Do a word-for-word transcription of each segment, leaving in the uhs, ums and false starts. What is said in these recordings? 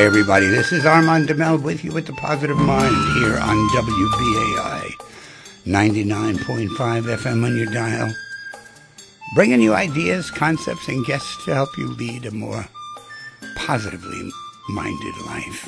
everybody. This is Armand DeMel with you with the Positive Mind here on W B A I ninety-nine point five F M on your dial. Bringing you ideas, concepts, and guests to help you lead a more positively minded life.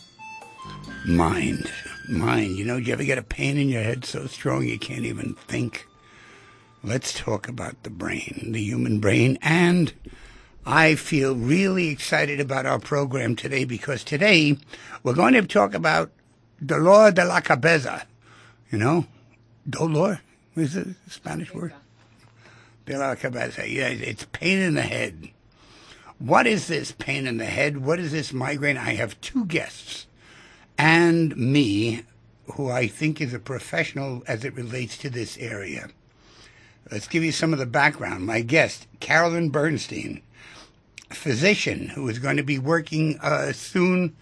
Mind. Mind. You know, do you ever get a pain in your head so strong you can't even think? Let's talk about the brain, the human brain, and I feel really excited about our program today because today we're going to talk about dolor de la cabeza. You know, dolor is a Spanish word? De la cabeza. Yeah, it's pain in the head. What is this pain in the head? What is this migraine? I have two guests and me, who I think is a professional as it relates to this area. Let's give you some of the background. My guest, Carolyn Bernstein, a physician who is going to be working uh, soon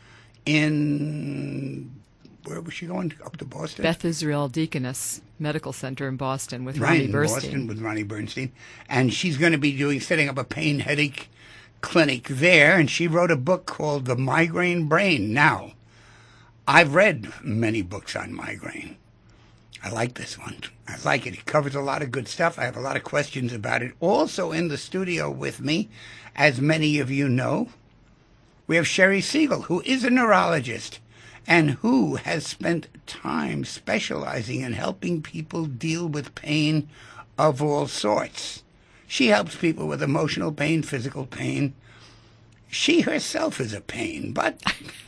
in, where was she going? Up to Boston? Beth Israel Deaconess Medical Center in Boston with right, Ronnie Bernstein. Boston with Ronnie Bernstein. And she's going to be doing, setting up a pain headache clinic there. And she wrote a book called The Migraine Brain. Now, I've read many books on migraine. I like this one. I like it. It covers a lot of good stuff. I have a lot of questions about it. Also in the studio with me, as many of you know, we have Sherry Siegel, who is a neurologist and who has spent time specializing in helping people deal with pain of all sorts. She helps people with emotional pain, physical pain. She herself is a pain, but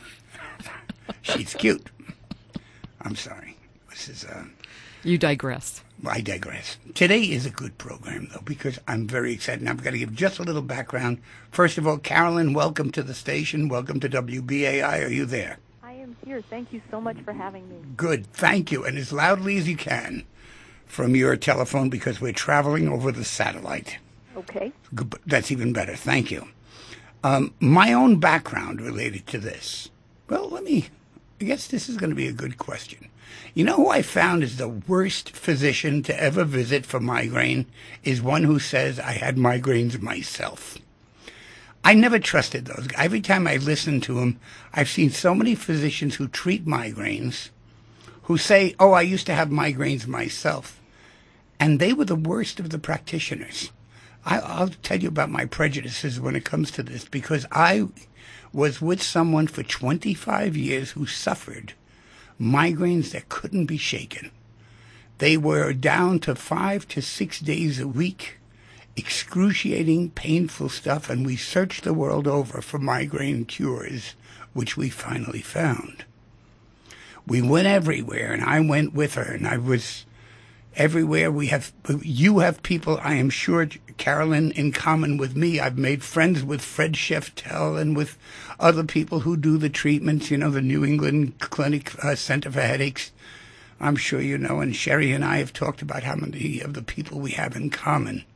she's cute. I'm sorry. This is uh You digress. I digress. Today is a good program, though, because I'm very excited. And I've got to give just a little background. First of all, Carolyn, welcome to the station. Welcome to W B A I. Are you there? I am here. Thank you so much for having me. Good. Thank you. And as loudly as you can from your telephone, because we're traveling over the satellite. Okay. Good. That's even better. Thank you. Um, my own background related to this. Well, let me... I guess this is going to be a good question. You know who I found is the worst physician to ever visit for migraine is one who says, I had migraines myself. I never trusted those. Every time I listen to him, I've seen so many physicians who treat migraines who say, oh, I used to have migraines myself. And they were the worst of the practitioners. I, I'll tell you about my prejudices when it comes to this, because I was with someone for twenty-five years who suffered migraines that couldn't be shaken. They were down to five to six days a week, excruciating, painful stuff, and we searched the world over for migraine cures, which we finally found. We went everywhere, and I went with her, and I was everywhere. We have, you have people, I am sure, Carolyn, in common with me. I've made friends with Fred Sheftel and with other people who do the treatments, you know, the New England Clinic uh, Center for Headaches. I'm sure you know, and Sherry and I have talked about how many of the people we have in common.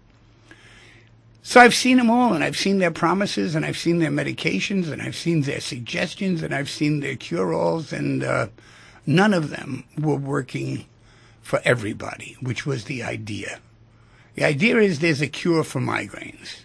So I've seen them all, and I've seen their promises, and I've seen their medications, and I've seen their suggestions, and I've seen their cure-alls, and uh, none of them were working for everybody, which was the idea. The idea is there's a cure for migraines.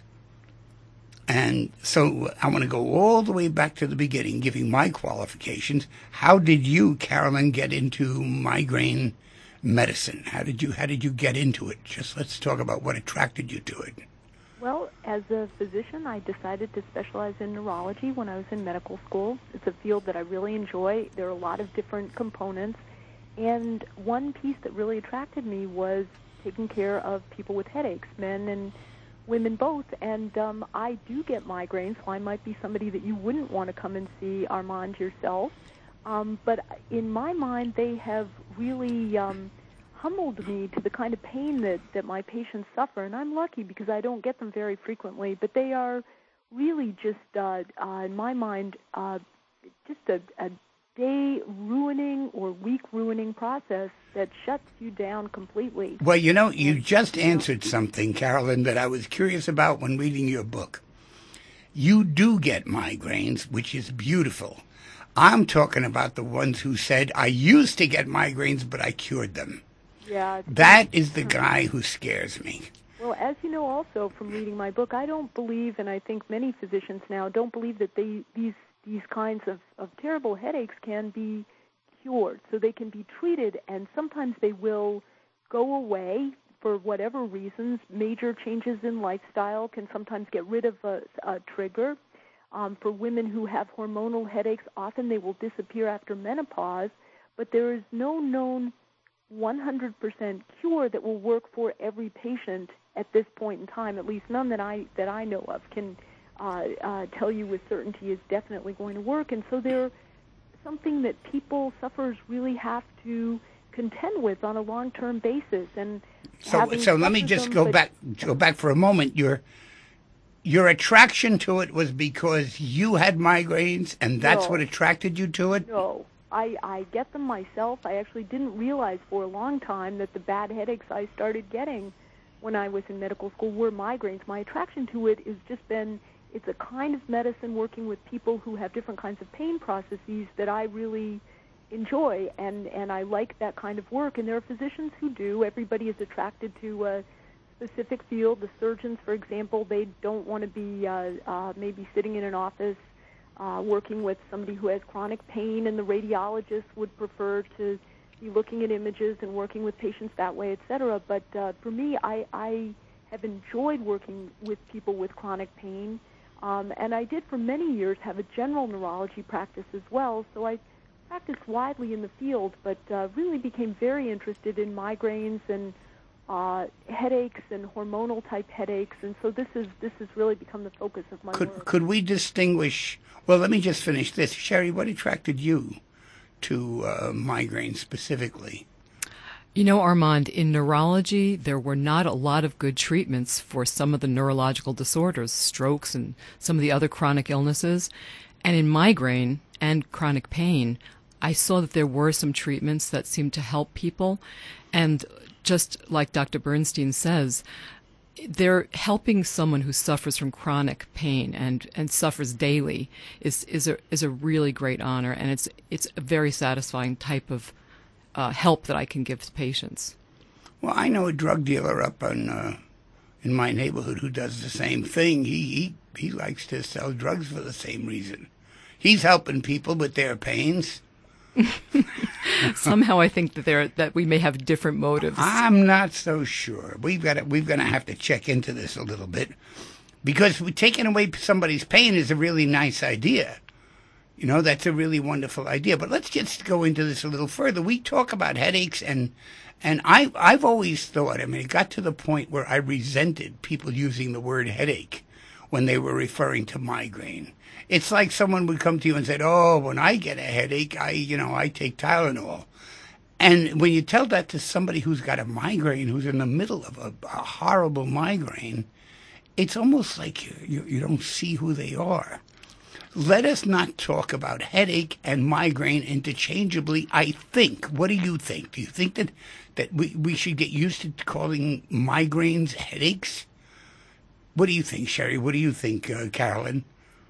And so I want to go all the way back to the beginning, giving my qualifications. How did you, Carolyn, get into migraine medicine? How did you how did you get into it? Just let's talk about what attracted you to it. Well, as a physician, I decided to specialize in neurology when I was in medical school. It's a field that I really enjoy. There are a lot of different components. And one piece that really attracted me was taking care of people with headaches, men and women both. And um, I do get migraines, so I might be somebody that you wouldn't want to come and see, Armand, yourself. Um, but in my mind, they have really um, humbled me to the kind of pain that, that my patients suffer. And I'm lucky because I don't get them very frequently. But they are really just, uh, uh, in my mind, uh, just a, a day-ruining or week-ruining process that shuts you down completely. Well, you know, you just answered something, Carolyn, that I was curious about when reading your book. You do get migraines, which is beautiful. I'm talking about the ones who said, I used to get migraines, but I cured them. Yeah. That is the guy who scares me. Well, as you know also from reading my book, I don't believe, and I think many physicians now don't believe that they, these these kinds of, of terrible headaches can be cured. So they can be treated, and sometimes they will go away for whatever reasons. Major changes in lifestyle can sometimes get rid of a, a trigger. Um, for women who have hormonal headaches, often they will disappear after menopause, but there is no known one hundred percent cure that will work for every patient at this point in time. At least none that I that I know of can uh, uh, tell you with certainty is definitely going to work. And so they're something that people, sufferers, really have to contend with on a long-term basis. And so, so let me just them, go back go back for a moment. Your your attraction to it was because you had migraines, and that's no, what attracted you to it? No. I, I get them myself. I actually didn't realize for a long time that the bad headaches I started getting when I was in medical school were migraines. My attraction to it has just been, it's a kind of medicine working with people who have different kinds of pain processes that I really enjoy, and, and I like that kind of work. And there are physicians who do. Everybody is attracted to a specific field. The surgeons, for example, they don't want to be uh, uh, maybe sitting in an office Uh, working with somebody who has chronic pain, and the radiologist would prefer to be looking at images and working with patients that way, et cetera. But uh, for me, I, I have enjoyed working with people with chronic pain, um, and I did for many years have a general neurology practice as well, so I practiced widely in the field, but uh, really became very interested in migraines and Uh, headaches and hormonal type headaches, and so this is this has really become the focus of my could, work. Could we distinguish? Well, let me just finish this, Sherry. What attracted you to uh, migraines specifically? You know, Armand, in neurology, there were not a lot of good treatments for some of the neurological disorders, strokes, and some of the other chronic illnesses, and in migraine and chronic pain, I saw that there were some treatments that seemed to help people, and just like Doctor Bernstein says, they're helping someone who suffers from chronic pain and, and suffers daily is is a is a really great honor, and it's it's a very satisfying type of uh, help that I can give to patients. Well, I know a drug dealer up on uh, in my neighborhood who does the same thing. He he he likes to sell drugs for the same reason. He's helping people with their pains. Somehow I think that there that we may have different motives. I'm not so sure. We've got to, we're going to have to check into this a little bit, because taking away somebody's pain is a really nice idea. You know, that's a really wonderful idea. But let's just go into this a little further. We talk about headaches, and and I I've always thought, I mean, it got to the point where I resented people using the word headache when they were referring to migraine. It's like someone would come to you and say, oh, when I get a headache, I, you know, I take Tylenol. And when you tell that to somebody who's got a migraine, who's in the middle of a, a horrible migraine, it's almost like you, you, you don't see who they are. Let us not talk about headache and migraine interchangeably, I think. What do you think? Do you think that, that we, we should get used to calling migraines headaches? What do you think, Sherry? What do you think, uh, Carolyn?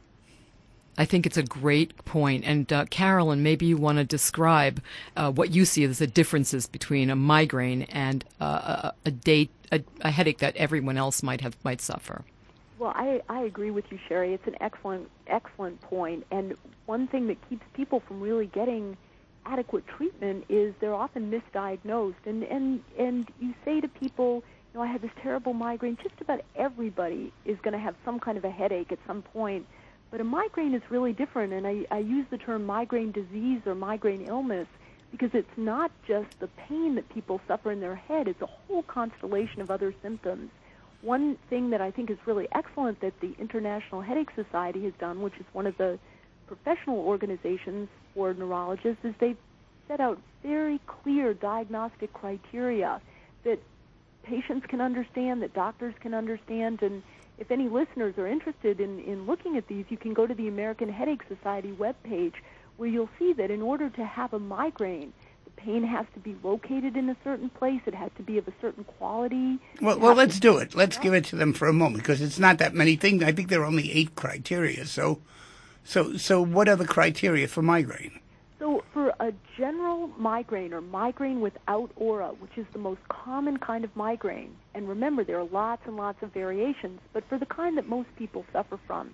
I think it's a great point. And uh, Carolyn, maybe you want to describe uh, what you see as the differences between a migraine and uh, a, a, date, a, a headache that everyone else might have might suffer. Well, I, I agree with you, Sherry. It's an excellent, excellent point. And one thing that keeps people from really getting adequate treatment is they're often misdiagnosed. And, and, and you say to people, you know, I have this terrible migraine. Just about everybody is going to have some kind of a headache at some point. But a migraine is really different, and I, I use the term migraine disease or migraine illness because it's not just the pain that people suffer in their head. It's a whole constellation of other symptoms. One thing that I think is really excellent that the International Headache Society has done, which is one of the professional organizations for neurologists, is they've set out very clear diagnostic criteria that patients can understand, that doctors can understand, and if any listeners are interested in, in looking at these, you can go to the American Headache Society webpage, where you'll see that in order to have a migraine, the pain has to be located in a certain place. It has to be of a certain quality. Well, well, let's do it. Let's give it to them for a moment, because it's not that many things. I think there are only eight criteria. So, so, so, what are the criteria for migraine? So, for a general migraine or migraine without aura, which is the most common kind of migraine, and remember there are lots and lots of variations, but for the kind that most people suffer from,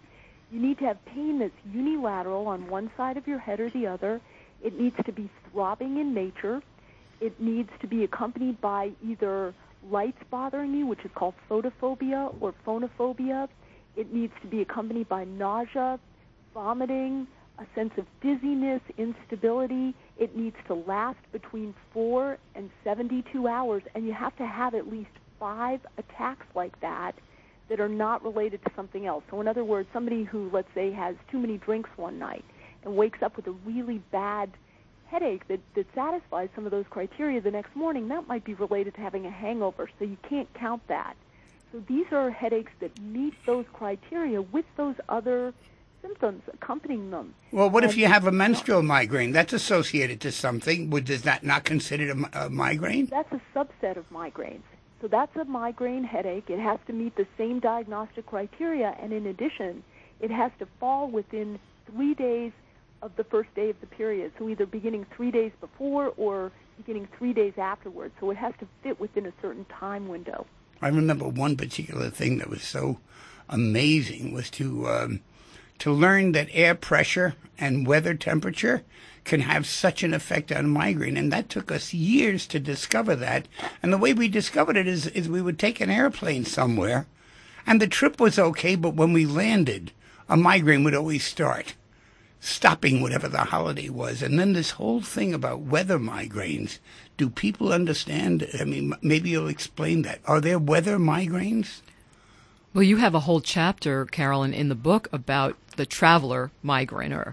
You need to have pain that's unilateral on one side of your head or the other. It needs to be throbbing in nature. It needs to be accompanied by either lights bothering you, which is called photophobia or phonophobia. It needs to be accompanied by nausea, vomiting, a sense of dizziness, instability. It needs to last between four and seventy-two hours, and you have to have at least five attacks like that that are not related to something else. So in other words, somebody who, let's say, has too many drinks one night and wakes up with a really bad headache that, that satisfies some of those criteria the next morning, that might be related to having a hangover, so you can't count that. So these are headaches that meet those criteria with those other symptoms accompanying them. Well, what and if you have a menstrual migraine? That's associated to something. Would is that not considered a, a migraine? That's a subset of migraines. So that's a migraine headache. It has to meet the same diagnostic criteria, and in addition, it has to fall within three days of the first day of the period. So either beginning three days before or beginning three days afterwards. So it has to fit within a certain time window. I remember one particular thing that was so amazing was to um, to learn that air pressure and weather temperature can have such an effect on migraine, and that took us years to discover that. And the way we discovered it is, is we would take an airplane somewhere, and the trip was okay, but when we landed, a migraine would always start, stopping whatever the holiday was. And then this whole thing about weather migraines, do people understand? I mean, maybe you'll explain that. Are there weather migraines? Well, you have a whole chapter, Carolyn, in the book about the traveler migrainer.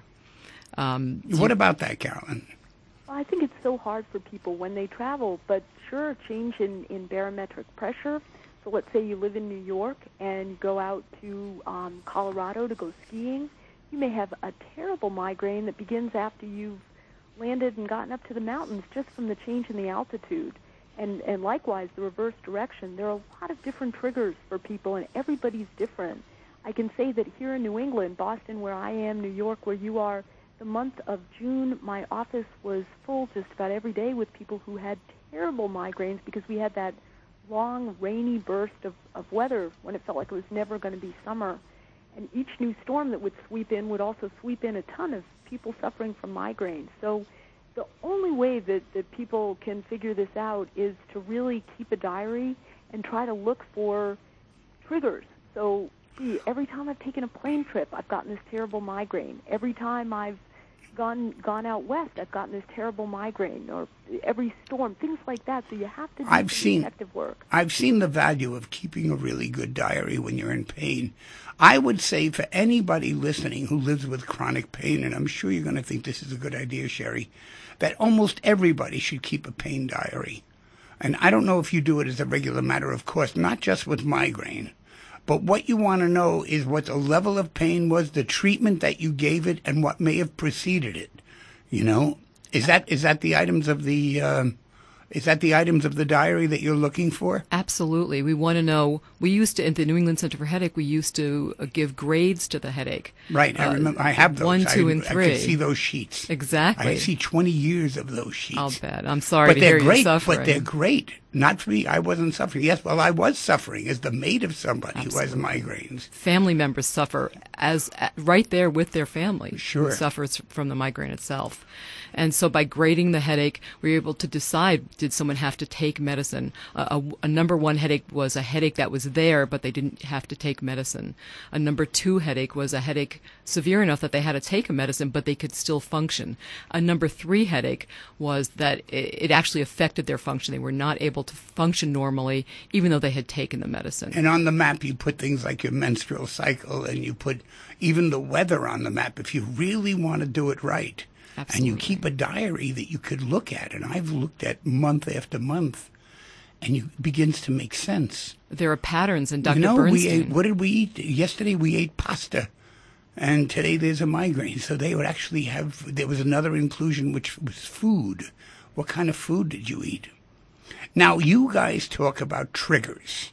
Um, what about that, Carolyn? Well, I think it's so hard for people when they travel, but sure, change in, in barometric pressure. So let's say you live in New York and you go out to um, Colorado to go skiing. You may have a terrible migraine that begins after you've landed and gotten up to the mountains just from the change in the altitude. And, and likewise, the reverse direction. There are a lot of different triggers for people, and everybody's different. I can say that here in New England, Boston, where I am, New York, where you are, the month of June, my office was full just about every day with people who had terrible migraines because we had that long, rainy burst of, of weather when it felt like it was never going to be summer. And each new storm that would sweep in would also sweep in a ton of people suffering from migraines. So the only way that, that people can figure this out is to really keep a diary and try to look for triggers. So, gee, every time I've taken a plane trip, I've gotten this terrible migraine. Every time I've gone gone out west, I've gotten this terrible migraine, or every storm, things like that. So you have to do I've some seen, detective work. I've seen the value of keeping a really good diary when you're in pain. I would say for anybody listening who lives with chronic pain, and I'm sure you're going to think this is a good idea, Sherry, that almost everybody should keep a pain diary. And I don't know if you do it as a regular matter of course, not just with migraine. But what you want to know is what the level of pain was, the treatment that you gave it, and what may have preceded it. You know, is that is that the items of the um, is that the items of the diary that you're looking for? Absolutely. We want to know. We used to, at the New England Center for Headache, we used to uh, give grades to the headache. Right. I remember. I have those. One, two, I, and three. I can see those sheets. Exactly. I see twenty years of those sheets. I'll bet. I'm sorry but to they're hear great, you suffering. But they're great. Not for me. I wasn't suffering. Yes, well, I was suffering as the maid of somebody Absolutely. who has migraines. Family members suffer as uh, right there with their family Sure. who suffers from the migraine itself. And so by grading the headache, we were able to decide, did someone have to take medicine? Uh, a, a number one headache was a headache that was there, but they didn't have to take medicine. A number two headache was a headache severe enough that they had to take a medicine, but they could still function. A number three headache was that it, it actually affected their function. They were not able to function normally, even though they had taken the medicine. And on the map, you put things like your menstrual cycle, and you put even the weather on the map if you really want to do it right. Absolutely. And you keep a diary that you could look at. And I've looked at month after month, and you, it begins to make sense. There are patterns, and Doctor You know, Bernstein. we ate, what did we eat? Yesterday we ate pasta, and today there's a migraine. So they would actually have, there was another inclusion, which was food. What kind of food did you eat? Now, you guys talk about triggers,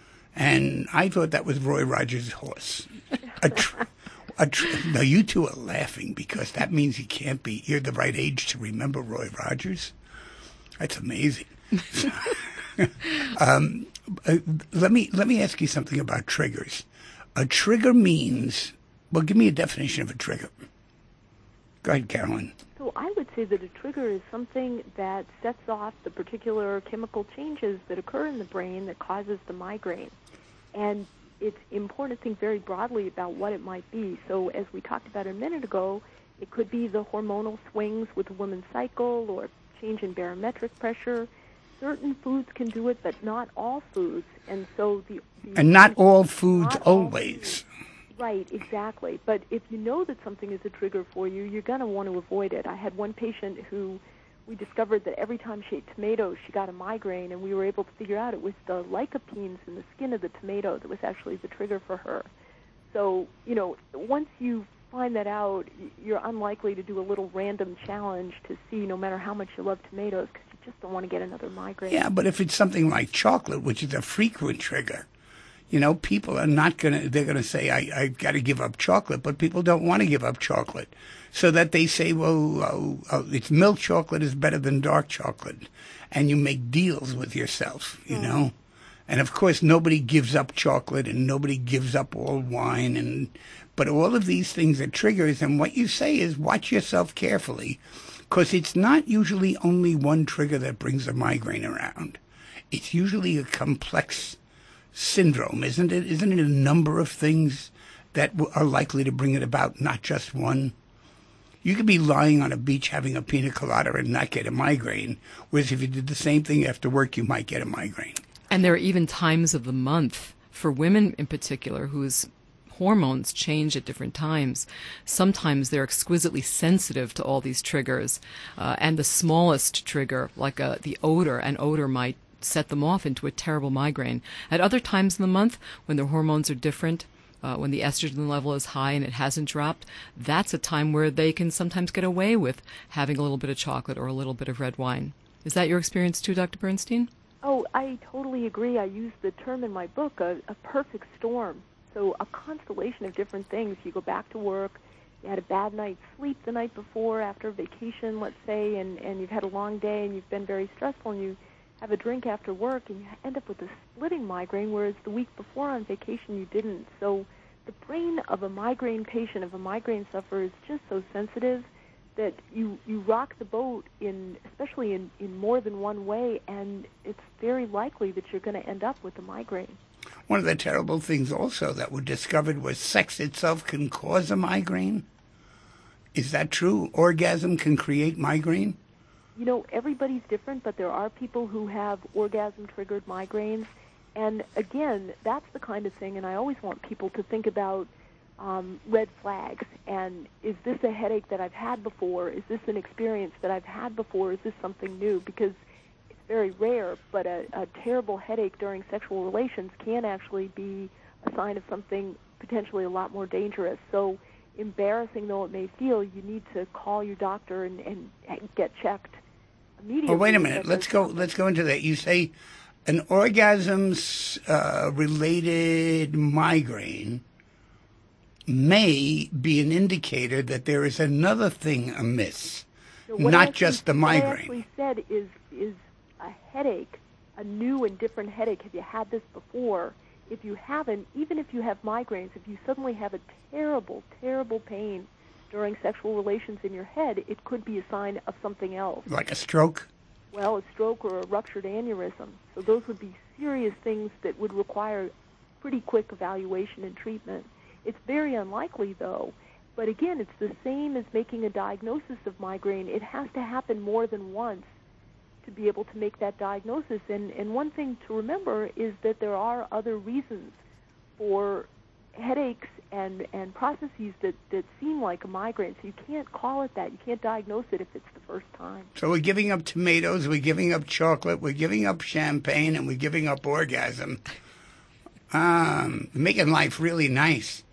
and I thought that was Roy Rogers' horse. A tr- a tr- now, you two are laughing because that means you can't be, you're the right age to remember Roy Rogers. That's amazing. um, uh, let me let me ask you something about triggers. A trigger means Well, give me a definition of a trigger. Go ahead, Carolyn. So I would say that a trigger is something that sets off the particular chemical changes that occur in the brain that causes the migraine. And it's important to think very broadly about what it might be. So as we talked about a minute ago, it could be the hormonal swings with a woman's cycle or change in barometric pressure. Certain foods can do it, but not all foods. And so the, the and not all foods not all always. Foods. Right, exactly. But if you know that something is a trigger for you, you're going to want to avoid it. I had one patient who we discovered that every time she ate tomatoes, she got a migraine, and we were able to figure out it was the lycopenes in the skin of the tomato that was actually the trigger for her. So, you know, once you find that out, you're unlikely to do a little random challenge to see no matter how much you love tomatoes, because you just don't want to get another migraine. Yeah, but if it's something like chocolate, which is a frequent trigger, you know, people are not going to, they're going to say, I, I've got to give up chocolate, but people don't want to give up chocolate. So that they say, well, oh, oh, it's milk chocolate is better than dark chocolate. And you make deals with yourself, you mm. know. And, of course, nobody gives up chocolate and nobody gives up all wine. and But all of these things are triggers. And what you say is watch yourself carefully, because it's not usually only one trigger that brings a migraine around. It's usually a complex syndrome, isn't it? Isn't it a number of things that are likely to bring it about, not just one? You could be lying on a beach having a pina colada and not get a migraine, whereas if you did the same thing after work, you might get a migraine. And there are even times of the month, for women in particular, whose hormones change at different times. Sometimes they're exquisitely sensitive to all these triggers, uh, and the smallest trigger, like a, the odor, an odor might set them off into a terrible migraine. At other times in the month, when their hormones are different, uh, when the estrogen level is high and it hasn't dropped, that's a time where they can sometimes get away with having a little bit of chocolate or a little bit of red wine. Is that your experience too, Doctor Bernstein? Oh, I totally agree. I use the term in my book, a, a perfect storm. So a constellation of different things. You go back to work, you had a bad night's sleep the night before after a vacation, let's say, and, and you've had a long day and you've been very stressful, and you have a drink after work, and you end up with a splitting migraine, whereas the week before on vacation you didn't. So the brain of a migraine patient, of a migraine sufferer, is just so sensitive that you, you rock the boat, in, especially in, in more than one way, and it's very likely that you're going to end up with a migraine. One of the terrible things also that were discovered was sex itself can cause a migraine. Is that true? Orgasm can create migraine? You know, everybody's different, but there are people who have orgasm-triggered migraines. And again, that's the kind of thing, and I always want people to think about um, red flags. And is this a headache that I've had before? Is this an experience that I've had before? Is this something new? Because it's very rare, but a, a terrible headache during sexual relations can actually be a sign of something potentially a lot more dangerous. So embarrassing though it may feel, you need to call your doctor and, and, and get checked immediately. Oh, wait a minute. Let's go. Let's go into that. You say an orgasms-related uh, migraine may be an indicator that there is another thing amiss, so not actually, just the migraine. What I actually said is is a headache, a new and different headache. Have you had this before? If you haven't, even if you have migraines, if you suddenly have a terrible, terrible pain during sexual relations in your head, it could be a sign of something else. Like a stroke? Well, a stroke or a ruptured aneurysm. So those would be serious things that would require pretty quick evaluation and treatment. It's very unlikely, though. But again, it's the same as making a diagnosis of migraine. It has to happen more than once to be able to make that diagnosis. And, and one thing to remember is that there are other reasons for headaches and, and processes that, that seem like a migraine. So you can't call it that. You can't diagnose it if it's the first time. So we're giving up tomatoes, we're giving up chocolate, we're giving up champagne, and we're giving up orgasm. Um, making life really nice.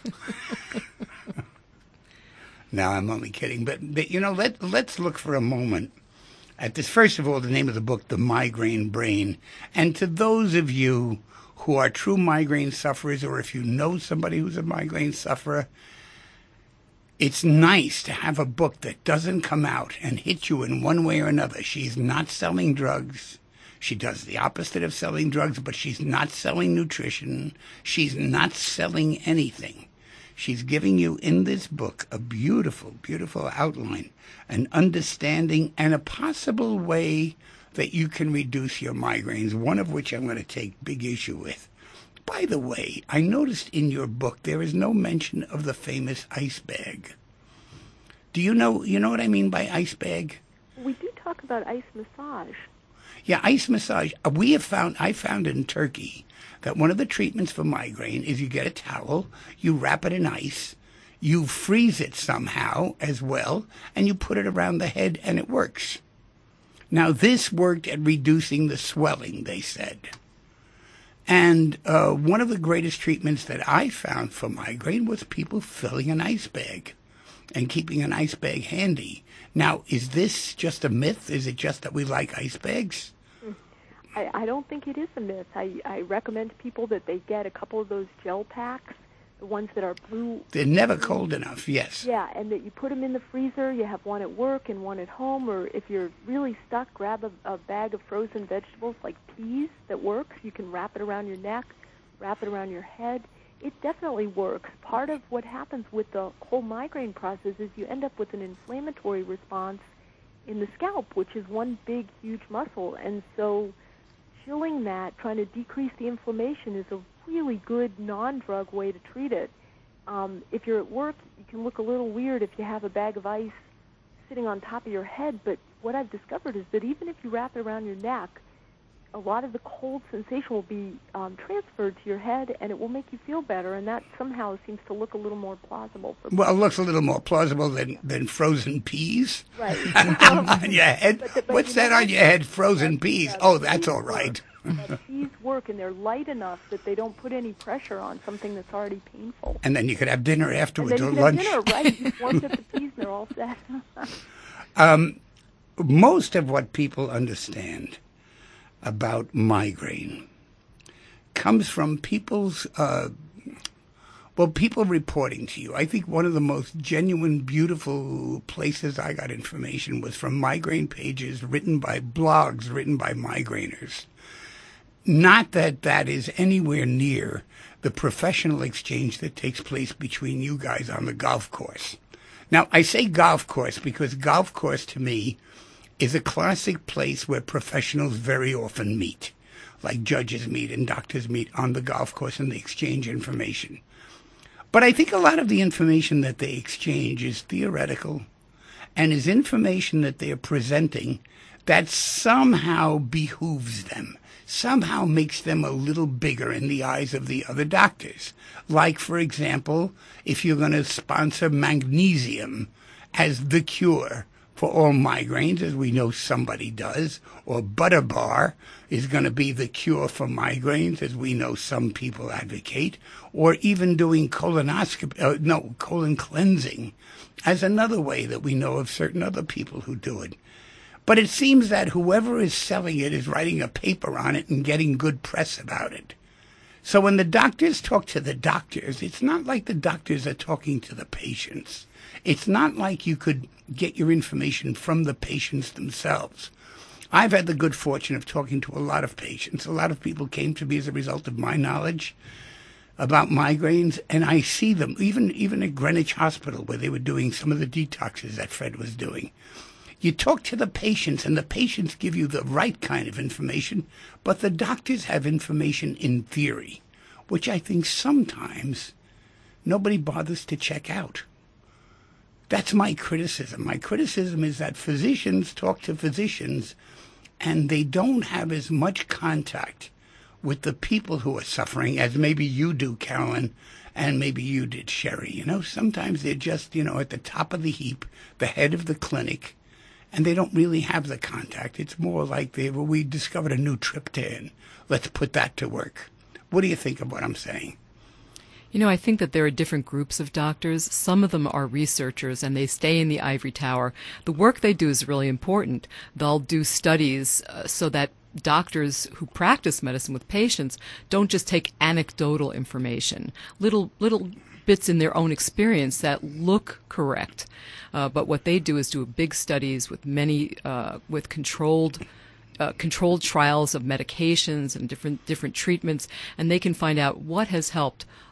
No, I'm only kidding. But, but you know, let, let's look for a moment at this. First of all, the name of the book, The Migraine Brain. And to those of you who are true migraine sufferers, or if you know somebody who's a migraine sufferer, it's nice to have a book that doesn't come out and hit you in one way or another. She's not selling drugs. She does the opposite of selling drugs, but she's not selling nutrition. She's not selling anything. She's giving you in this book a beautiful, beautiful outline, an understanding, and a possible way that you can reduce your migraines, one of which I'm going to take big issue with. By the way, I noticed in your book there is no mention of the famous ice bag. Do you know, you know what I mean by ice bag? We do talk about ice massage. Yeah, ice massage. We have found, I found in Turkey that one of the treatments for migraine is you get a towel, you wrap it in ice, you freeze it somehow as well, and you put it around the head and it works. Now, this worked at reducing the swelling, they said. And uh, one of the greatest treatments that I found for migraine was people filling an ice bag and keeping an ice bag handy. Now, is this just a myth? Is it just that we like ice bags? I, I don't think it is a myth. I, I recommend to people that they get a couple of those gel packs, the ones that are blue. They're never cold enough, yes. Yeah, and that you put them in the freezer. You have one at work and one at home, or if you're really stuck, grab a, a bag of frozen vegetables like peas that works. You can wrap it around your neck, wrap it around your head. It definitely works. Part of what happens with the whole migraine process is you end up with an inflammatory response in the scalp, which is one big, huge muscle. And so chilling that, trying to decrease the inflammation, is a really good non-drug way to treat it. Um, if you're at work, you can look a little weird if you have a bag of ice sitting on top of your head, but what I've discovered is that even if you wrap it around your neck, a lot of the cold sensation will be um, transferred to your head, and it will make you feel better, and that somehow seems to look a little more plausible for people. Well, it looks a little more plausible than, than frozen peas. Right. On your head? But the- but What's you that know on what? your head? Frozen That's- peas. that's Oh, that's peas all right. But peas work, and they're light enough that they don't put any pressure on something that's already painful. And then you could have dinner And afterwards then or you can lunch. have dinner, right? You've warmed up the peas, and they're all set. Um, most of what people understand about migraine comes from people's, uh, well, people reporting to you. I think one of the most genuine, beautiful places I got information was from migraine pages written by blogs written by migrainers. Not that that is anywhere near the professional exchange that takes place between you guys on the golf course. Now, I say golf course because golf course to me is a classic place where professionals very often meet, like judges meet and doctors meet on the golf course, and they exchange information. But I think a lot of the information that they exchange is theoretical and is information that they are presenting that somehow behooves them, somehow makes them a little bigger in the eyes of the other doctors. Like, for example, if you're going to sponsor magnesium as the cure for all migraines, as we know somebody does, or Butter Bar is going to be the cure for migraines, as we know some people advocate, or even doing colonoscopy, uh, no, colon cleansing as another way that we know of certain other people who do it. But it seems that whoever is selling it is writing a paper on it and getting good press about it. So when the doctors talk to the doctors, it's not like the doctors are talking to the patients. It's not like you could get your information from the patients themselves. I've had the good fortune of talking to a lot of patients. A lot of people came to me as a result of my knowledge about migraines, and I see them, even, even at Greenwich Hospital, where they were doing some of the detoxes that Fred was doing. You talk to the patients, and the patients give you the right kind of information, but the doctors have information in theory, which I think sometimes nobody bothers to check out. That's my criticism. My criticism is that physicians talk to physicians, and they don't have as much contact with the people who are suffering as maybe you do, Carolyn, and maybe you did, Sherry. You know, sometimes they're just, you know, at the top of the heap, the head of the clinic, and they don't really have the contact. It's more like they, well, we discovered a new triptan. Let's put that to work. What do you think of what I'm saying? You know, I think that there are different groups of doctors. Some of them are researchers, and they stay in the ivory tower. The work they do is really important. They'll do studies uh, so that doctors who practice medicine with patients don't just take anecdotal information, little little bits in their own experience that look correct. Uh, but what they do is do big studies with many, uh, with controlled Uh, controlled trials of medications and different different treatments, and they can find out what has helped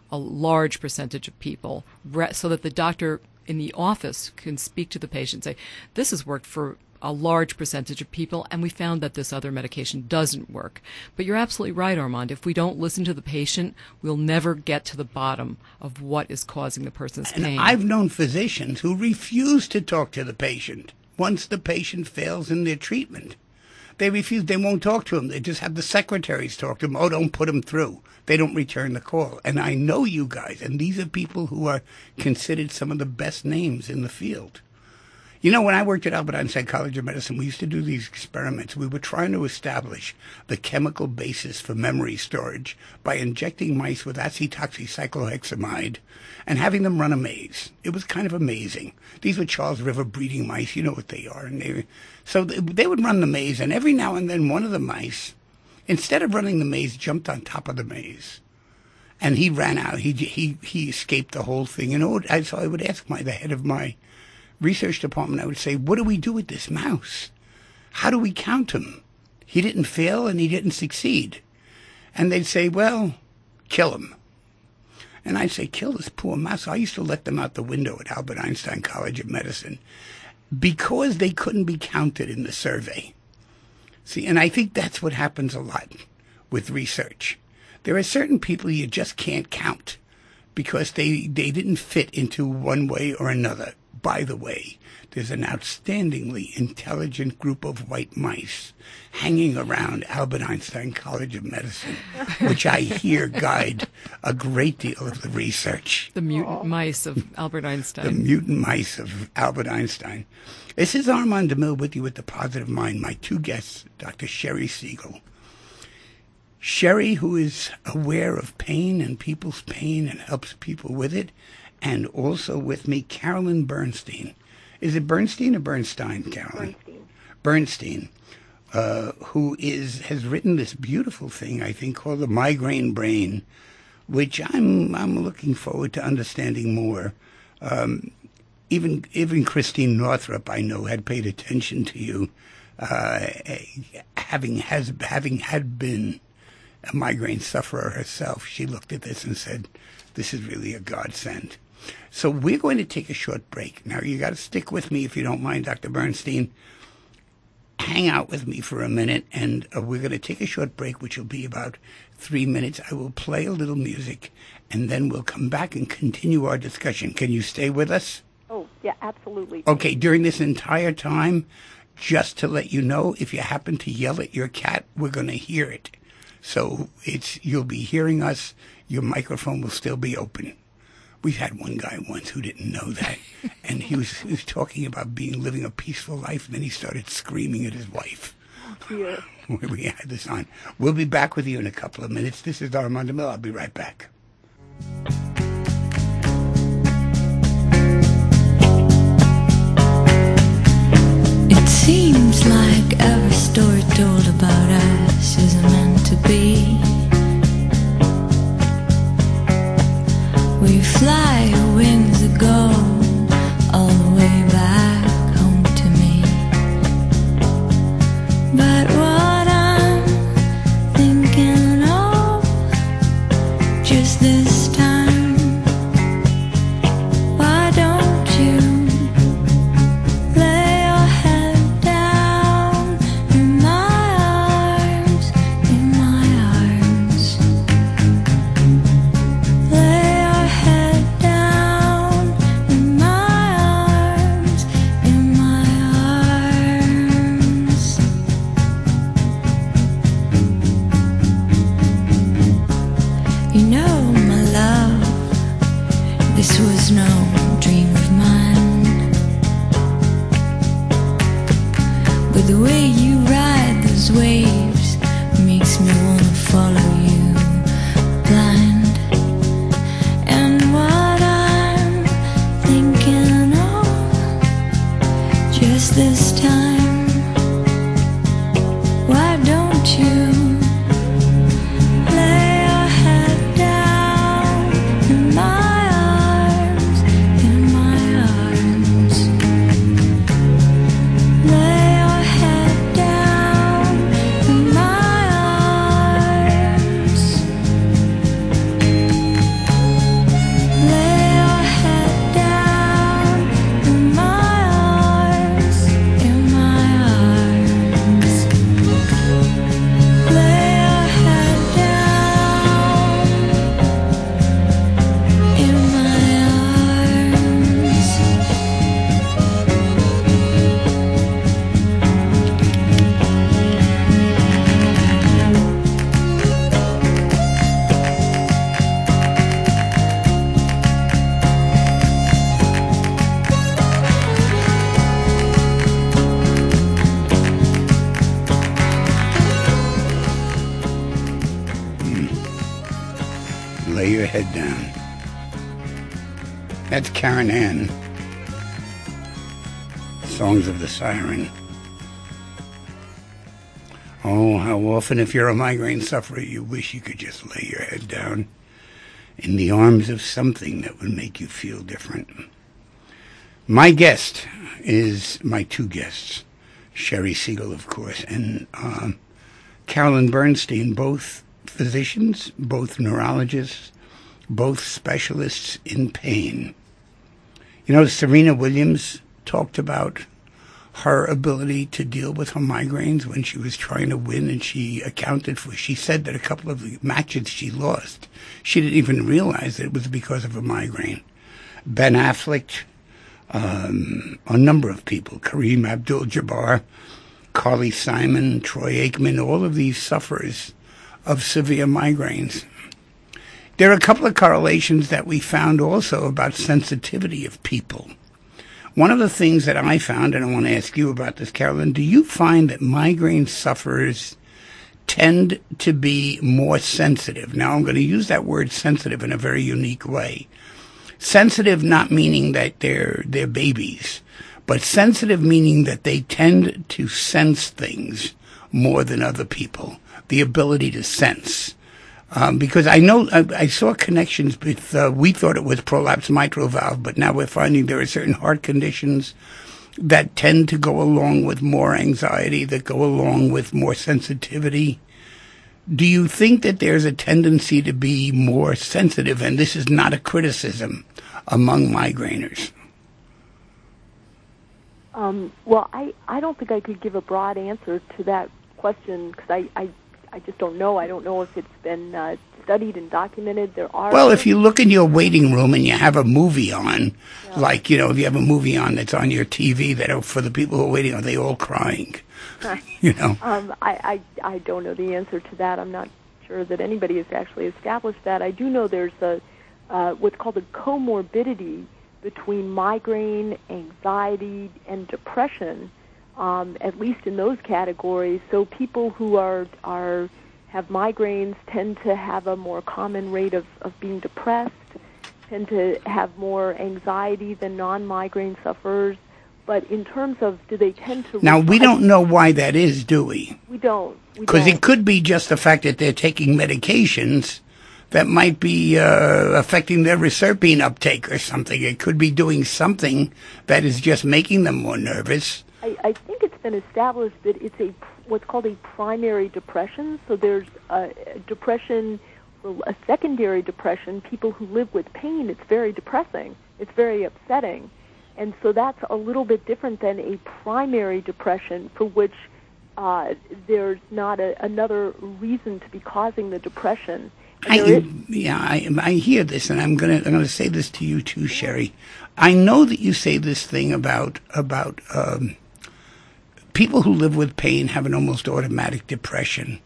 a large percentage of people, re- so that the doctor in the office can speak to the patient, say, this has worked for a large percentage of people, and we found that this other medication doesn't work. But you're absolutely right, Armand. If we don't listen to the patient, we'll never get to the bottom of what is causing the person's and pain. I've known physicians who refuse to talk to the patient once the patient fails in their treatment. They refuse. They won't talk to him. They just have the secretaries talk to him. Oh, don't put him through. They don't return the call. And I know you guys, and these are people who are considered some of the best names in the field. You know, when I worked at Albert Einstein College of Medicine, we used to do these experiments. We were trying to establish the chemical basis for memory storage by injecting mice with acetoxycyclohexamide and having them run a maze. It was kind of amazing. These were Charles River breeding mice. You know what they are. And they, so they would run the maze, and every now and then one of the mice, instead of running the maze, jumped on top of the maze. And he ran out. He he he escaped the whole thing. And I, so I would ask my the head of my research department, I would say, what do we do with this mouse? How do we count him? He didn't fail and he didn't succeed. And they'd say, well, kill him. And I'd say, kill this poor mouse. I used to let them out the window at Albert Einstein College of Medicine because they couldn't be counted in the survey. See, and I think that's what happens a lot with research. There are certain people you just can't count because they, they didn't fit into one way or another. By the way, there's an outstandingly intelligent group of white mice hanging around Albert Einstein College of Medicine, which I hear guide a great deal of the research. The mutant Aww. mice of Albert Einstein. The mutant mice of Albert Einstein. This is Armand DeMille with you with The Positive Mind. My two guests, Doctor Sherry Siegel. Sherry, who is aware of pain and people's pain and helps people with it, and also with me, Carolyn Bernstein. Is it Bernstein or Bernstein, Carolyn? Bernstein. Bernstein, uh, who is has written this beautiful thing, I think, called The Migraine Brain, which I'm I'm looking forward to understanding more. Um, even even Christine Northrup, I know, had paid attention to you, uh, having has having had been a migraine sufferer herself. She looked at this and said, "This is really a godsend." So we're going to take a short break. Now, you got to stick with me if you don't mind, Doctor Bernstein. Hang out with me for a minute, and uh, we're going to take a short break, which will be about three minutes. I will play a little music, and then we'll come back and continue our discussion. Can you stay with us? Oh, yeah, absolutely. Okay, during this entire time, just to let you know, if you happen to yell at your cat, we're going to hear it. So it's you'll be hearing us. Your microphone will still be open. We've had one guy once who didn't know that, and he was, he was talking about being living a peaceful life, and then he started screaming at his wife. Yeah. We had this on. We'll be back with you in a couple of minutes. This is Armand DeMille. I'll be right back. It seems like every story told about us is meant to be. We fly, our wings go all the way back home to me. But what I'm thinking of just this time, why don't you lay your head down in my arms, in my arms. Lay this was no dream of mine, but the way you ride those waves makes me wanna follow you blind. And what I'm thinking of just this time, why don't you lay your head down in my arms? Lay your head down. That's Karen Ann. Songs of the Siren. Oh, how often, if you're a migraine sufferer, you wish you could just lay your head down in the arms of something that would make you feel different. My guest is my two guests, Sherry Siegel, of course, and um, Carolyn Bernstein, both physicians, both neurologists, both specialists in pain. You know, Serena Williams talked about her ability to deal with her migraines when she was trying to win, and she accounted for, she said that a couple of the matches she lost, she didn't even realize that it was because of a migraine. Ben Affleck, um, a number of people, Kareem Abdul-Jabbar, Carly Simon, Troy Aikman, all of these sufferers of severe migraines. There are a couple of correlations that we found also about sensitivity of people. One of the things that I found, and I want to ask you about this, Carolyn, do you find that migraine sufferers tend to be more sensitive? Now, I'm going to use that word sensitive in a very unique way. Sensitive not meaning that they're, they're babies, but sensitive meaning that they tend to sense things more than other people, the ability to sense. Um, because I know I, I saw connections with, uh, we thought it was prolapsed mitral valve, but now we're finding there are certain heart conditions that tend to go along with more anxiety, that go along with more sensitivity. Do you think that there's a tendency to be more sensitive, and this is not a criticism, among migraineurs? Um, well, I, I don't think I could give a broad answer to that question because I, I I just don't know. I don't know if it's been uh, studied and documented. There are well, if you look in your waiting room and you have a movie on, yeah. like, you know, if you have a movie on that's on your T V that are, for the people who are waiting, are they all crying? You know? Um, I, I, I don't know the answer to that. I'm not sure that anybody has actually established that. I do know there's a uh, what's called a comorbidity between migraine, anxiety, and depression. Um, at least in those categories. So people who are are have migraines tend to have a more common rate of, of being depressed, tend to have more anxiety than non-migraine sufferers. But in terms of do they tend to... Now, we don't know why that is, do we? We don't. Because it could be just the fact that they're taking medications that might be uh, affecting their reserpine uptake or something. It could be doing something that is just making them more nervous. I, I think it's been established that it's a what's called a primary depression. So there's a depression, a secondary depression. People who live with pain, it's very depressing. It's very upsetting. And so that's a little bit different than a primary depression for which uh, there's not a, another reason to be causing the depression. I, is, yeah, I, I hear this, and I'm gonna I'm gonna say this to you too, Sherry. I know that you say this thing about about. Um, People who live with pain have an almost automatic depression.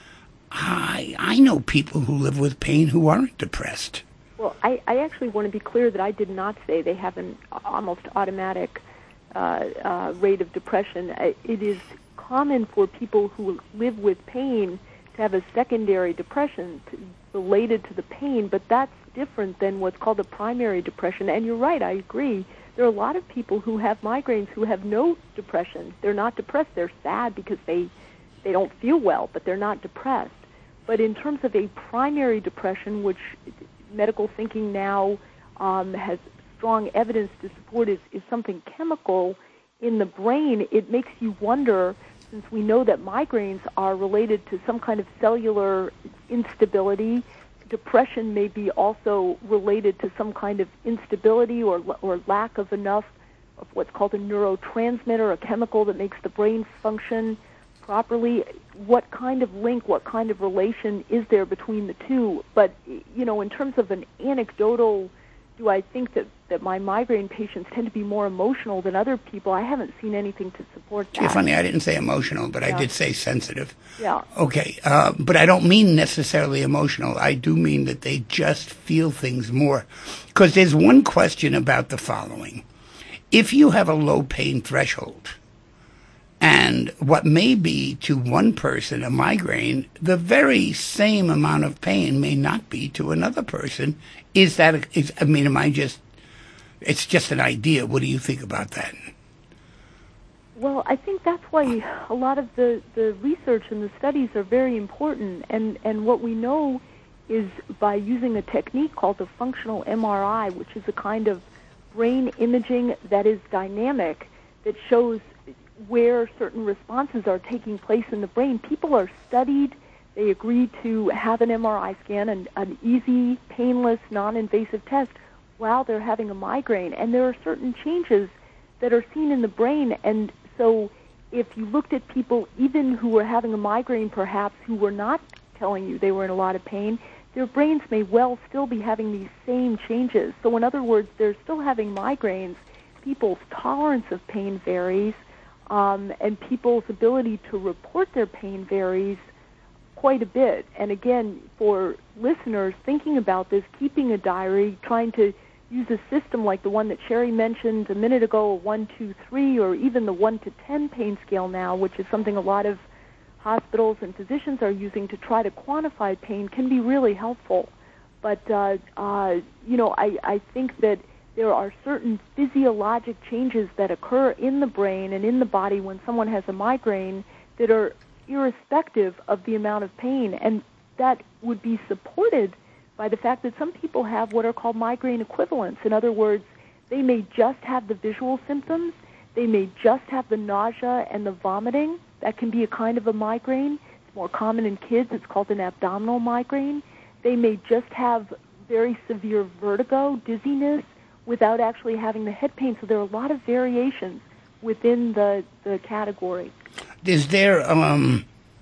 I I know people who live with pain who aren't depressed. Well, I, I actually want to be clear that I did not say they have an almost automatic uh, uh, rate of depression. It is common for people who live with pain to have a secondary depression to, related to the pain, but that's different than what's called a primary depression. And you're right, I agree. There are a lot of people who have migraines who have no depression. They're not depressed. They're sad because they they don't feel well, but they're not depressed. But in terms of a primary depression, which medical thinking now um, has strong evidence to support is, is something chemical in the brain, it makes you wonder, since we know that migraines are related to some kind of cellular instability, depression may be also related to some kind of instability or or lack of enough of what's called a neurotransmitter, a chemical that makes the brain function properly. What kind of link, what kind of relation is there between the two? But, you know, in terms of an anecdotal, do I think that, that my migraine patients tend to be more emotional than other people? I haven't seen anything to support that. It's funny, I didn't say emotional, but yeah. I did say sensitive. Yeah. Okay, uh, but I don't mean necessarily emotional. I do mean that they just feel things more. Because there's one question about the following. If you have a low pain threshold, And what may be to one person a migraine, the very same amount of pain may not be to another person. Is that, is, I mean, am I just, it's just an idea. What do you think about that? Well, I think that's why a lot of the, the research and the studies are very important. And, and what we know is by using a technique called the functional M R I, which is a kind of brain imaging that is dynamic, that shows where certain responses are taking place in the brain. People are studied. They agree to have an M R I scan, and an easy, painless, non-invasive test while they're having a migraine. And there are certain changes that are seen in the brain. And so if you looked at people, even who were having a migraine perhaps, who were not telling you they were in a lot of pain, their brains may well still be having these same changes. So in other words, they're still having migraines. People's tolerance of pain varies, um, and people's ability to report their pain varies quite a bit. And again, for listeners thinking about this, keeping a diary, trying to use a system like the one that Sherry mentioned a minute ago, a one, two, three, or even the one to ten pain scale now, which is something a lot of hospitals and physicians are using to try to quantify pain, can be really helpful. But, uh, uh, you know, I, I think that there are certain physiologic changes that occur in the brain and in the body when someone has a migraine that are irrespective of the amount of pain. And that would be supported by the fact that some people have what are called migraine equivalents. In other words, they may just have the visual symptoms. They may just have the nausea and the vomiting. That can be a kind of a migraine. It's more common in kids. It's called an abdominal migraine. They may just have very severe vertigo, dizziness, without actually having the head pain. So there are a lot of variations within the, the category. Is there, um,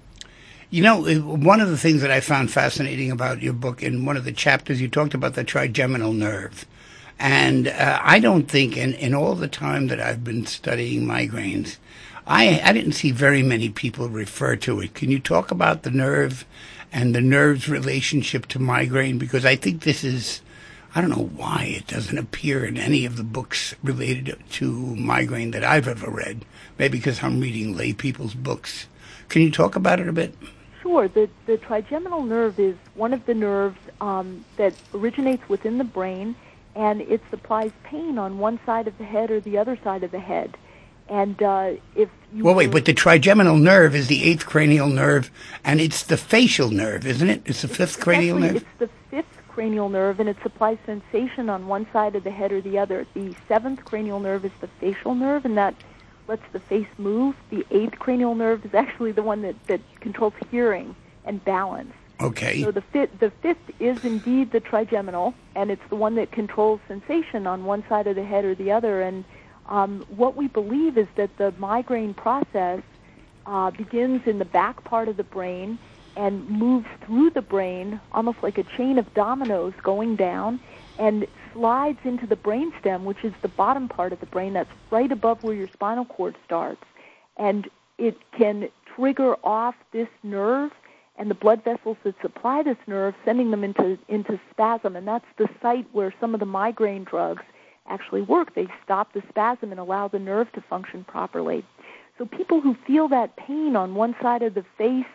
you know, one of the things that I found fascinating about your book, in one of the chapters you talked about the trigeminal nerve. And uh, I don't think in, in all the time that I've been studying migraines, I, I didn't see very many people refer to it. Can you talk about the nerve and the nerve's relationship to migraine? Because I think this is, I don't know why it doesn't appear in any of the books related to migraine that I've ever read. Maybe because I'm reading lay people's books. Can you talk about it a bit? Sure. The, the trigeminal nerve is one of the nerves um, that originates within the brain, and it supplies pain on one side of the head or the other side of the head. And uh, if you well, wait, but the trigeminal nerve is the eighth cranial nerve, and it's the facial nerve, isn't it? It's the fifth cranial actually, nerve? It's the fifth cranial nerve, and it supplies sensation on one side of the head or the other. The seventh cranial nerve is the facial nerve, and that lets the face move. The eighth cranial nerve is actually the one that, that controls hearing and balance. Okay. So the fifth, the fifth is indeed the trigeminal, and it's the one that controls sensation on one side of the head or the other. And um, what we believe is that the migraine process uh, begins in the back part of the brain and moves through the brain almost like a chain of dominoes going down, and slides into the brainstem, which is the bottom part of the brain that's right above where your spinal cord starts. And it can trigger off this nerve and the blood vessels that supply this nerve, sending them into, into spasm. And that's the site where some of the migraine drugs actually work. They stop the spasm and allow the nerve to function properly. So people who feel that pain on one side of the face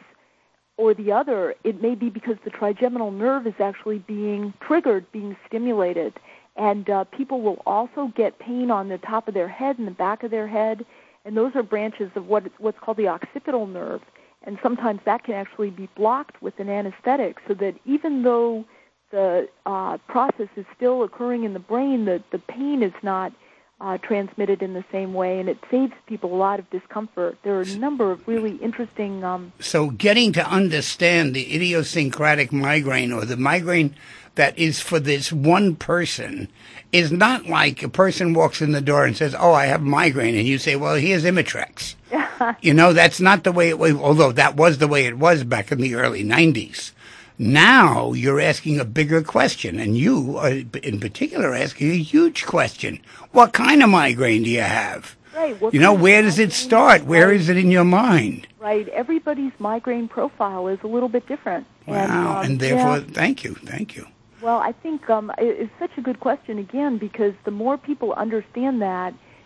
or the other, it may be because the trigeminal nerve is actually being triggered, being stimulated. And uh, people will also get pain on the top of their head and the back of their head, and those are branches of what what's called the occipital nerve. And sometimes that can actually be blocked with an anesthetic, so that even though the uh, process is still occurring in the brain, the, the pain is not Uh, transmitted in the same way, and it saves people a lot of discomfort. There are a number of really interesting... Um, so getting to understand the idiosyncratic migraine, or the migraine that is for this one person, is not like a person walks in the door and says, oh, I have migraine, and you say, well, here's Imitrex. You know, that's not the way it was, although that was the way it was back in the early nineties. Now you're asking a bigger question, and you are in particular asking a huge question. What kind of migraine do you have? Right. What you know, kind where of does it migraine? start? Where Right. is it in your mind? Right. Everybody's migraine profile is a little bit different. Wow. And, um, and therefore, yeah. thank you. Thank you. Well, I think um, it- it's such a good question, again, because the more people understand that,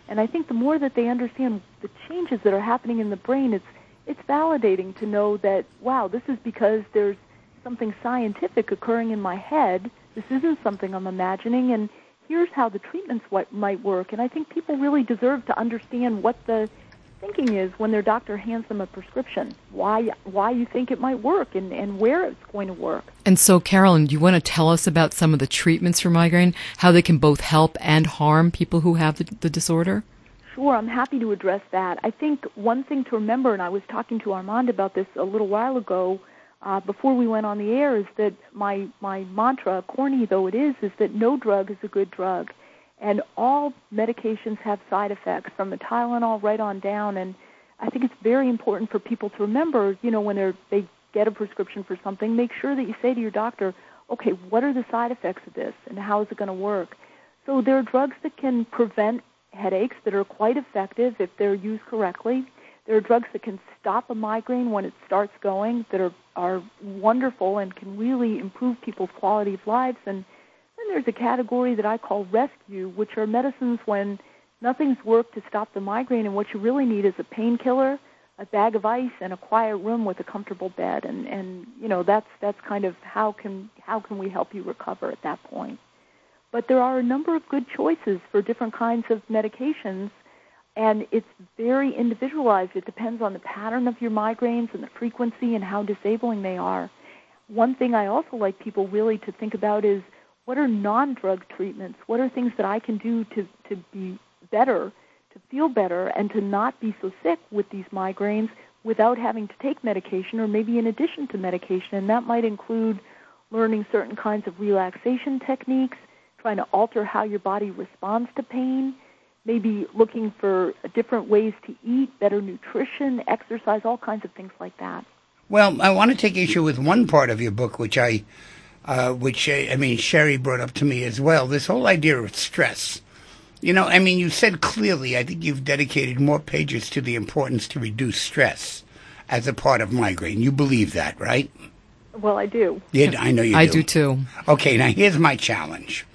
And I think the more that they understand the changes that are happening in the brain, it's it's validating to know that, wow, this is because there's something scientific occurring in my head. This isn't something I'm imagining, and here's how the treatments what might work. And I think people really deserve to understand what the thinking is when their doctor hands them a prescription, why why you think it might work and, and where it's going to work. And so, Carolyn, do you want to tell us about some of the treatments for migraine, how they can both help and harm people who have the, the disorder? Sure, I'm happy to address that. I think one thing to remember, and I was talking to Armand about this a little while ago uh, before we went on the air, is that my, my mantra, corny though it is, is that no drug is a good drug. And all medications have side effects, from the Tylenol right on down. And I think it's very important for people to remember, you know, when they're, they get a prescription for something, make sure that you say to your doctor, okay, what are the side effects of this and how is it going to work? So there are drugs that can prevent headaches that are quite effective if they're used correctly. There are drugs that can stop a migraine when it starts going that are, are wonderful and can really improve people's quality of lives. And then there's a category that I call rescue, which are medicines when nothing's worked to stop the migraine, and what you really need is a painkiller, a bag of ice, and a quiet room with a comfortable bed. And, and you know, that's that's kind of how can how can we help you recover at that point. But there are a number of good choices for different kinds of medications, and it's very individualized. It depends on the pattern of your migraines and the frequency and how disabling they are. One thing I also like people really to think about is, what are non-drug treatments? What are things that I can do to, to be better, to feel better, and to not be so sick with these migraines without having to take medication, or maybe in addition to medication? And that might include learning certain kinds of relaxation techniques, trying to alter how your body responds to pain, maybe looking for different ways to eat, better nutrition, exercise, all kinds of things like that. Well, I want to take issue with one part of your book, which I, uh, which I, I mean, Sherry brought up to me as well, this whole idea of stress. You know, I mean, you said clearly, I think you've dedicated more pages to the importance to reduce stress as a part of migraine. You believe that, right? Well, I do. Yeah, I know you do. I do too. Okay, now here's my challenge.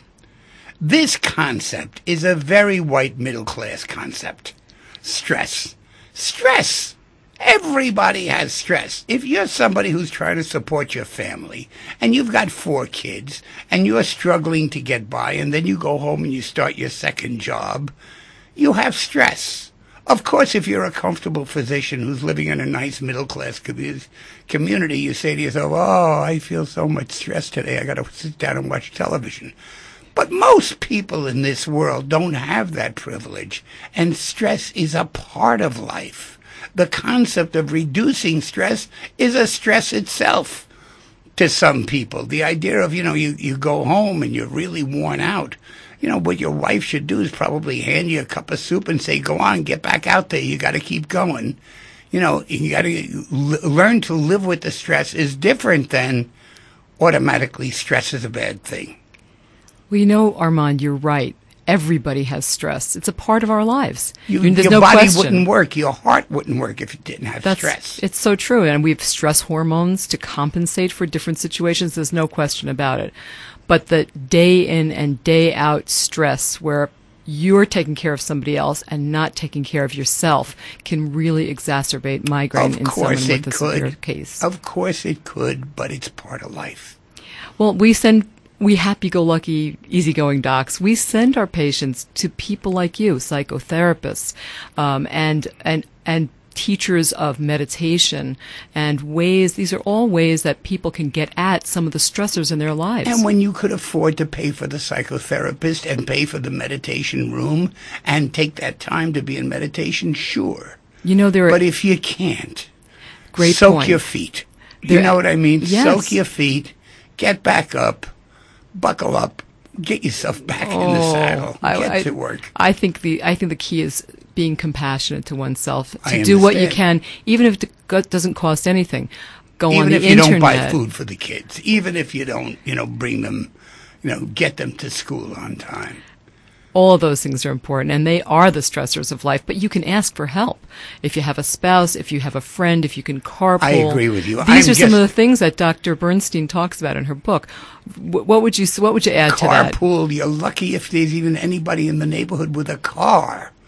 This concept is a very white middle-class concept. Stress. Stress. Everybody has stress. If you're somebody who's trying to support your family, and you've got four kids, and you're struggling to get by, and then you go home and you start your second job, you have stress. Of course, if you're a comfortable physician who's living in a nice middle-class community, you say to yourself, oh, I feel so much stress today, I got to sit down and watch television. But most people in this world don't have that privilege, and stress is a part of life. The concept of reducing stress is a stress itself to some people. The idea of, you know, you, you go home and you're really worn out. You know, what your wife should do is probably hand you a cup of soup and say, go on, get back out there. You got to keep going. You know, you got to l- learn to live with the stress is different than automatically stress is a bad thing. Well, you know, Armand, you're right. Everybody has stress. It's a part of our lives. You, There's your no body question. wouldn't work. Your heart wouldn't work if you didn't have That's, stress. It's so true. And we have stress hormones to compensate for different situations. There's no question about it. But the day in and day out stress where you're taking care of somebody else and not taking care of yourself can really exacerbate migraine in someone with a severe case. Of course it could, but it's part of life. Well, we send... We happy-go-lucky, easygoing docs, we send our patients to people like you, psychotherapists, um, and and and teachers of meditation, and ways. These are all ways that people can get at some of the stressors in their lives. And when you could afford to pay for the psychotherapist and pay for the meditation room and take that time to be in meditation, sure. You know there. Are, but if you can't, great soak point. your feet. There, you know what I mean? Yes. Soak your feet. Get back up. Buckle up, get yourself back oh, in the saddle, get I, I, to work. I think the I think the key is being compassionate to oneself, to I do what you understand. can, even if it doesn't cost anything. Go even on the if you internet. don't buy food for the kids, even if you don't, you know, bring them, you know, get them to school on time. All of those things are important, and they are the stressors of life, but you can ask for help. If you have a spouse, if you have a friend, if you can carpool. I agree with you. These I'm are some just, of the things that Doctor Bernstein talks about in her book. What would you What would you add to that? Carpool, you're lucky if there's even anybody in the neighborhood with a car.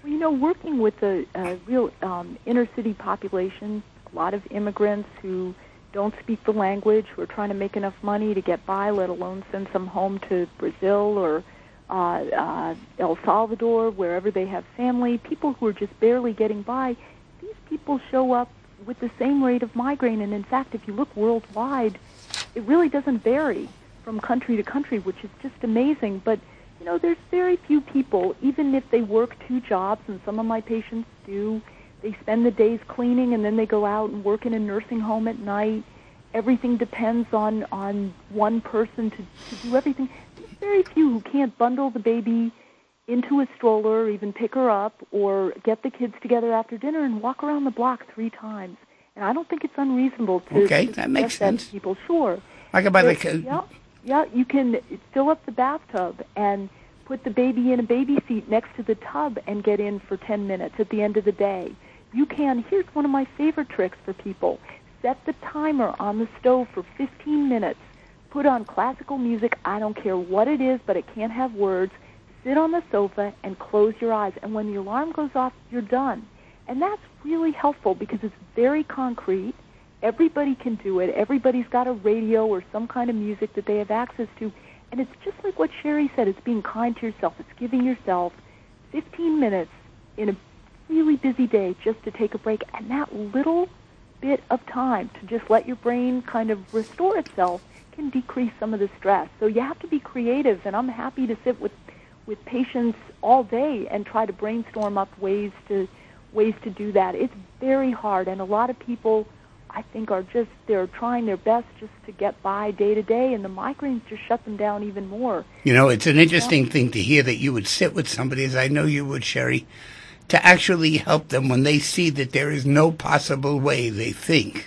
Well, you know, working with a, a real um, inner-city population, a lot of immigrants who don't speak the language, who are trying to make enough money to get by, let alone send some home to Brazil or uh, uh, El Salvador, wherever they have family, people who are just barely getting by, these people show up with the same rate of migraine. And, in fact, if you look worldwide, it really doesn't vary from country to country, which is just amazing. But you know, there's very few people, even if they work two jobs, and some of my patients do, they spend the days cleaning and then they go out and work in a nursing home at night. Everything depends on, on one person to, to do everything. There's very few who can't bundle the baby into a stroller, or even pick her up, or get the kids together after dinner and walk around the block three times. And I don't think it's unreasonable to, okay, to that makes that sense. to people. Sure. Like about But, the... yeah. Yeah, you can fill up the bathtub and put the baby in a baby seat next to the tub and get in for ten minutes at the end of the day. You can, here's one of my favorite tricks for people. Set the timer on the stove for fifteen minutes. Put on classical music. I don't care what it is, but it can't have words. Sit on the sofa and close your eyes. And when the alarm goes off, you're done. And that's really helpful because it's very concrete. Everybody can do it. Everybody's got a radio or some kind of music that they have access to. And it's just like what Sherry said. It's being kind to yourself. It's giving yourself fifteen minutes in a really busy day just to take a break. And that little bit of time to just let your brain kind of restore itself can decrease some of the stress. So you have to be creative. And I'm happy to sit with, with patients all day and try to brainstorm up ways to, ways to do that. It's very hard. And a lot of people, I think, are just, they're trying their best just to get by day to day, and the migraines just shut them down even more. You know, it's an interesting yeah. thing to hear that you would sit with somebody, as I know you would, Sherry, to actually help them when they see that there is no possible way they think.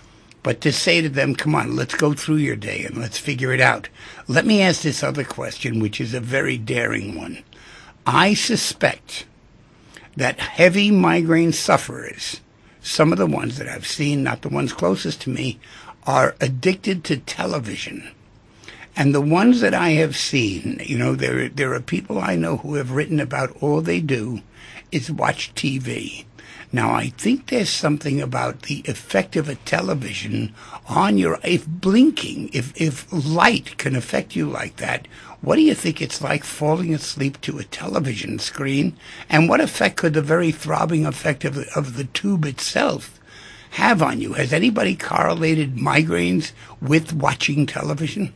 But to say to them, come on, let's go through your day and let's figure it out. Let me ask this other question, which is a very daring one. I suspect that heavy migraine sufferers, some of the ones that I've seen, not the ones closest to me, are addicted to television. And the ones that I have seen, you know, there there are people I know who have written about all they do is watch T V. Now, I think there's something about the effect of a television on your, if blinking, if, if light can affect you like that, what do you think it's like falling asleep to a television screen? And what effect could the very throbbing effect of the, of the tube itself have on you? Has anybody correlated migraines with watching television?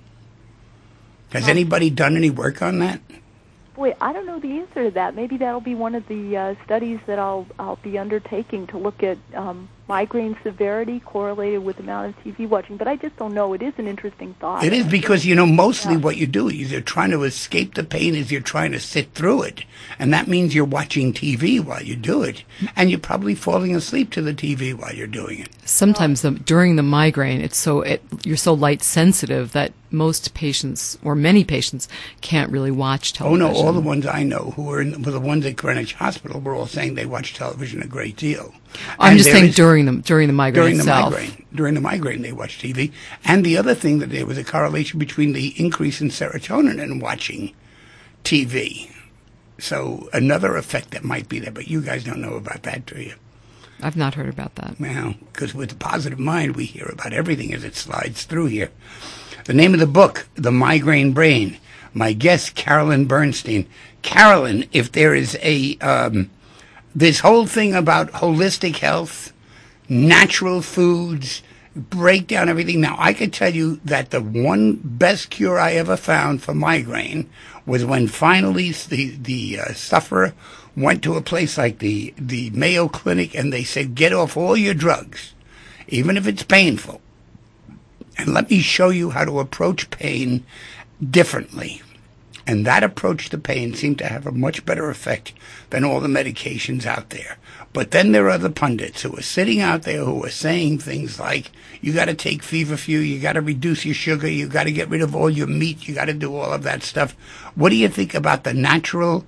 Has anybody done any work on that? Boy, I don't know the answer to that. Maybe that'll be one of the uh, studies that I'll I'll be undertaking to look at um, migraine severity correlated with the amount of T V watching. But I just don't know. It is an interesting thought. It is because, you know, mostly yeah. what you do is you're trying to escape the pain as you're trying to sit through it. And that means you're watching T V while you do it. And you're probably falling asleep to the T V while you're doing it. Sometimes the, during the migraine, it's so it, you're so light sensitive that most patients, or many patients, can't really watch television. Oh, no, all the ones I know who were, in, were the ones at Greenwich Hospital were all saying they watch television a great deal. I'm and just saying is, during the, during the migraine during itself. the migraine. During the migraine, they watch T V. And the other thing that there was a correlation between the increase in serotonin and watching T V. So another effect that might be there, but you guys don't know about that, do you? I've not heard about that. Well, because with the positive mind, we hear about everything as it slides through here. The name of the book, The Migraine Brain. My guest, Carolyn Bernstein. Carolyn, if there is a, um, this whole thing about holistic health, natural foods, break down everything. Now, I could tell you that the one best cure I ever found for migraine was when finally the, the uh, sufferer went to a place like the, the Mayo Clinic and they said, get off all your drugs, even if it's painful. And let me show you how to approach pain differently. And that approach to pain seemed to have a much better effect than all the medications out there. But then there are the pundits who are sitting out there who are saying things like, you got to take feverfew, you got to reduce your sugar, you got to get rid of all your meat, you got to do all of that stuff. What do you think about the natural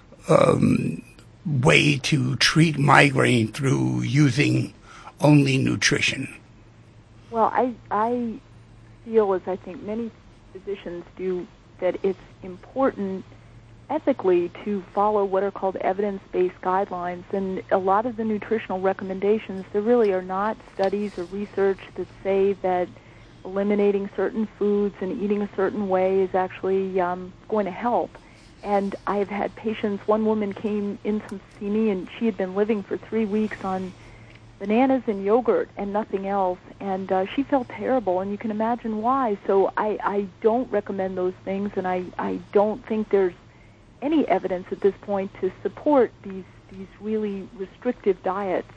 um, way to treat migraine through using only nutrition? Well, I, I feel, as I think many physicians do, that it's important ethically to follow what are called evidence-based guidelines. And a lot of the nutritional recommendations, there really are not studies or research that say that eliminating certain foods and eating a certain way is actually um, going to help. And I've had patients, one woman came in to see me, and she had been living for three weeks on bananas and yogurt and nothing else, and uh, she felt terrible, and you can imagine why. So I, I don't recommend those things, and I, I don't think there's any evidence at this point to support these these really restrictive diets.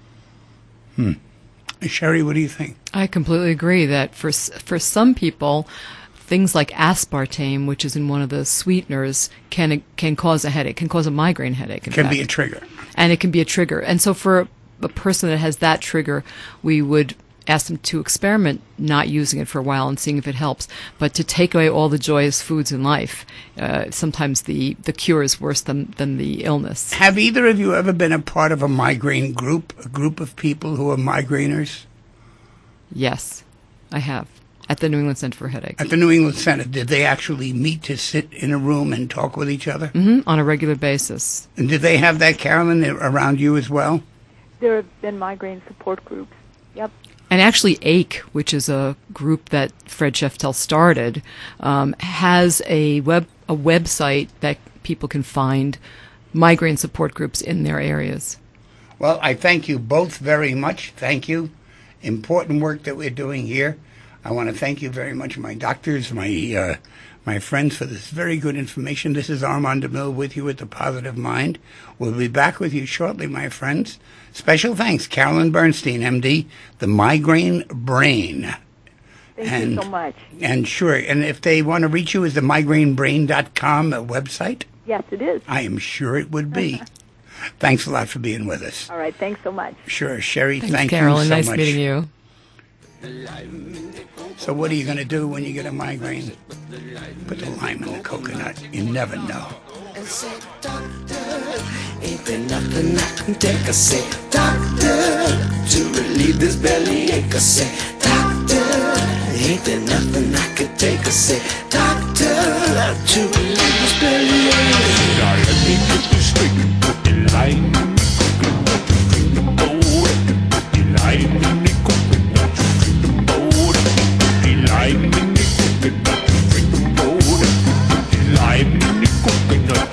Hmm. Sherry, what do you think? I completely agree that for for some people, things like aspartame, which is in one of the sweeteners, can can cause a headache, can cause a migraine headache. It can be a trigger. And it can be a trigger. And so for a person that has that trigger, we would ask them to experiment not using it for a while and seeing if it helps. But to take away all the joyous foods in life, uh, sometimes the, the cure is worse than, than the illness. Have either of you ever been a part of a migraine group, a group of people who are migrainers? Yes, I have. At the New England Center for Headaches. At the New England Center, did they actually meet to sit in a room and talk with each other? Mm-hmm, on a regular basis. And did they have that, Carolyn, around you as well? There have been migraine support groups. Yep. And actually, A C E, which is a group that Fred Sheftel started, um, has a web a website that people can find migraine support groups in their areas. Well, I thank you both very much. Thank you. Important work that we're doing here. I want to thank you very much, my doctors, my uh, my friends, for this very good information. This is Armand DeMille with you at The Positive Mind. We'll be back with you shortly, my friends. Special thanks, Carolyn Bernstein, M D, the Migraine Brain. Thank and, you so much. And sure, and if they want to reach you, is the migraine brain dot com a website? Yes, it is. I am sure it would be. Thanks a lot for being with us. All right, thanks so much. Sure, Sherry, Thanks, thank Carolyn. you so nice much. meeting you. So what are you going to do when you get a migraine? Put the lime in the coconut. You never know. And say, doctor, ain't there nothing I can take? I say, doctor, to relieve this bellyache. I say, doctor, ain't there nothing I can take? I say, doctor, to relieve this bellyache. Now let me get this straight. Put the lime in the coconut. Oh, put the lime in the coconut. Oh, put the lime in the coconut. Oh, put the lime in the coconut.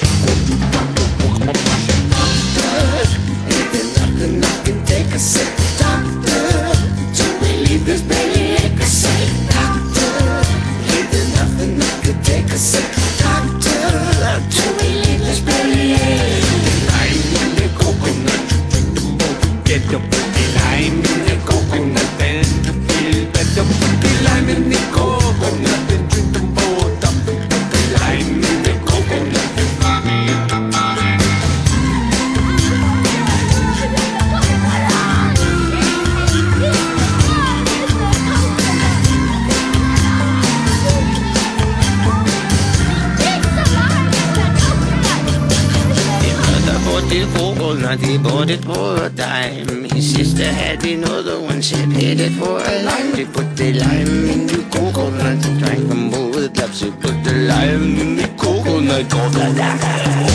Ain't there nothing I can take? I say, doctor, to relieve this bellyache. I say, doctor, ain't there nothing I can take? I say, doctor, to relieve this bellyache. Lime in the coconut. Drink them both together. Put the lime in the coconut and I feel better. Put the lime in the coconut and drink them both up. Put the lime in the coconut. The coconut, he bought it for a dime. His sister had another one, she paid it for a lime. She put the lime in the coconut, drank them both up. She put the lime in the coconut, coconut.